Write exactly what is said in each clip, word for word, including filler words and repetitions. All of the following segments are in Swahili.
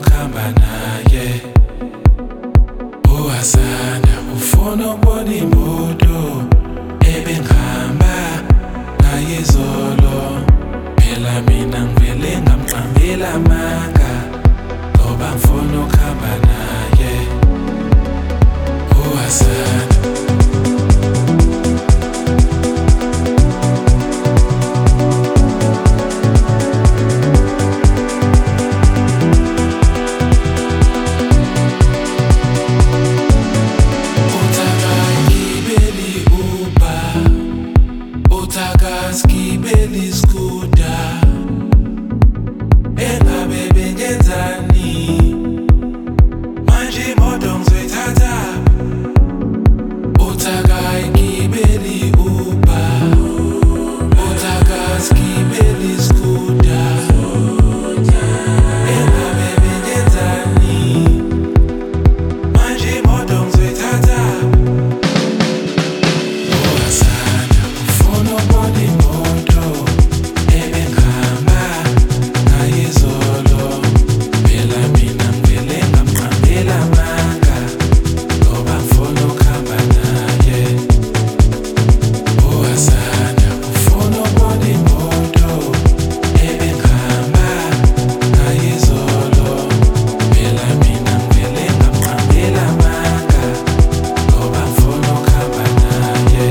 ukuhamba naye. Uwasanda ufuna ukubona imoto ebengihamba ngayo izolo. Phela mina ngivele ngamqambela amanga ngoba ngifuna ukuhamba naye. Uwasanda skibeli skuter engabe bengenzani manje imoto ngizoyithatha. Uthaka ngibeli uber, uthaka skibeli skuter engabe bengenzani manje imoto ngizoyithatha. Uwasanda ufuna ukubona imoto ebengihamba ngayo izolo. Phela mina ngivele ngamqambela amanga ngoba ngifuna ukuhamba naye. Uwasanda ufuna ukubona imoto ebengihamba ngayo izolo. Phela mina ngivele ngamqambela amanga ngoba ngifuna ukuhamba naye.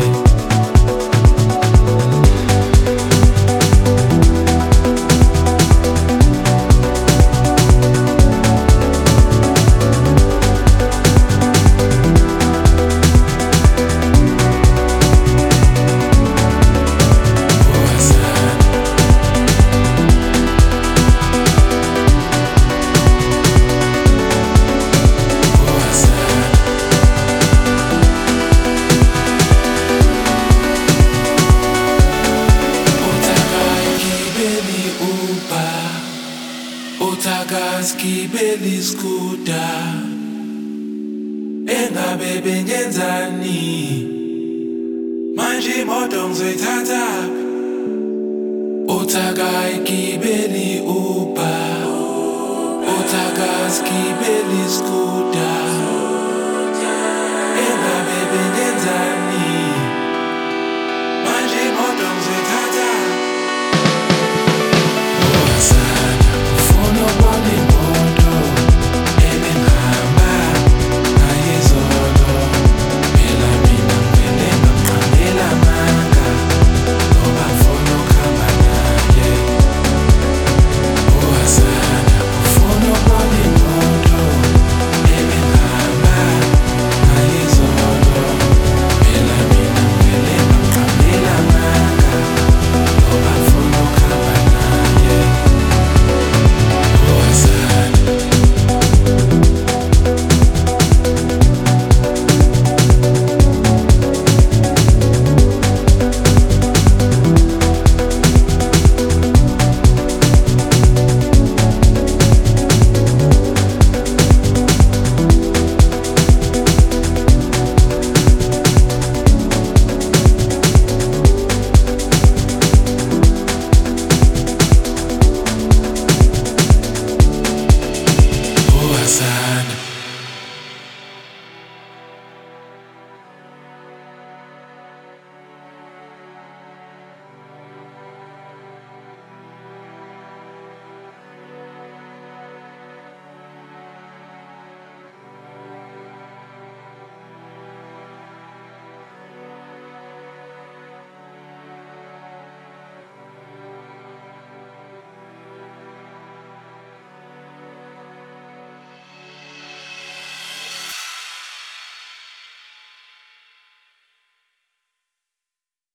Uthaka skibeli skuter engabe bengenzani manje imoto ngizoyithatha. Uthaka ngibeli uber, uthaka skibeli skuter